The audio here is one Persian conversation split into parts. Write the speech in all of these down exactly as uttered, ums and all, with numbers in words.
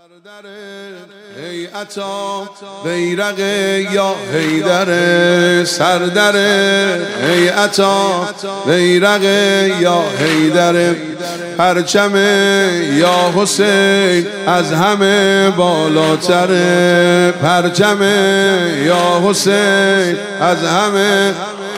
سردر هیئتا بیرق یا حیدر، سردر هیئتا بیرق یا حیدر، پرچم یا حسین از همه بالاتر، پرچم یا حسین از همه.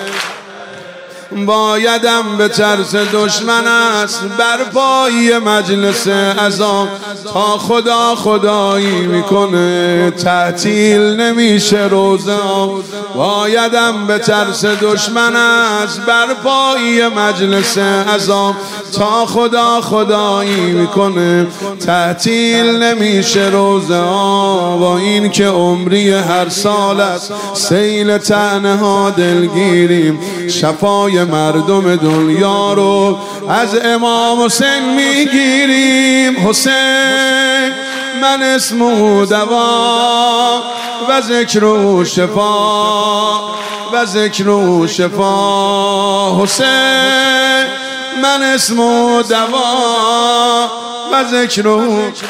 بایدم به ترس دشمن است بر پای مجلس عزا، تا خدا خدایی میکنه تعطیل نمیشه روزه. بایدم به ترس دشمن است بر پای مجلس عزا، تا خدا خدایی میکنه تعطیل نمیشه روزه. با این که عمری هر سال است سیل طعنه ها دلگیریم، شفای مردم دنیا رو از امام حسین میگیریم. حسین من اسمه دوا و ذکر و شفا، و ذکر و شفا. حسین من اسمه دوا و ذکر و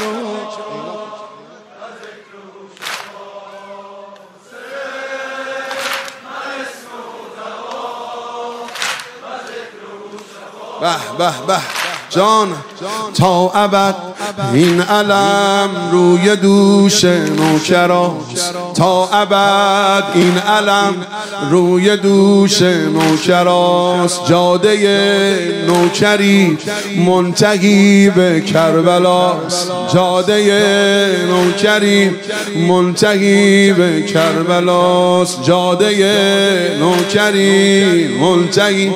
به به به جان. تا ابد این علم روی دوش نوکراست، تا ابد این علم روی دوش نوکراست. جاده نوکری منتهی به کربلاست، جاده نوکری منتهی به کربلاست، جاده نوکری منتهی.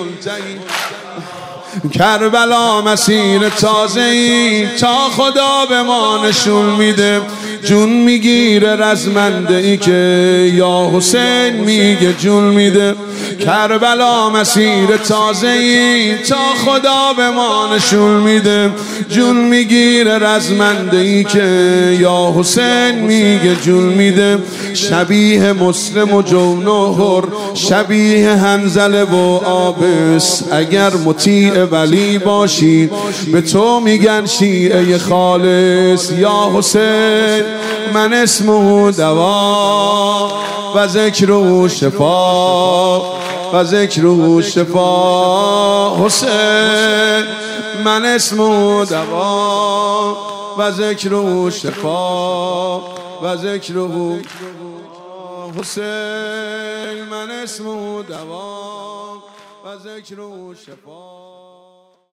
کربلا مسیر تازه‌ای تا خدا به ما نشون میده، جون میگیره رزمنده ای که یا حسین میگه جون میده. کربلا مسیر تازه‌ای تا خدا به ما نشون میده، جون میگیره رزمنده ای که یا حسین میگه جون میده. شبیه مسلم و جونهر، شبیه حنظله و عابس، اگر مطیع ولی باشی به تو میگن شیعه خالص. یا حسین من اسمه دوا و ذکر و شفا، و ذکر و شفا. حسین من اسمه دوا و ذکر و شفا، و ذکر و حسین من اسمه دوا و ذکر و شفا.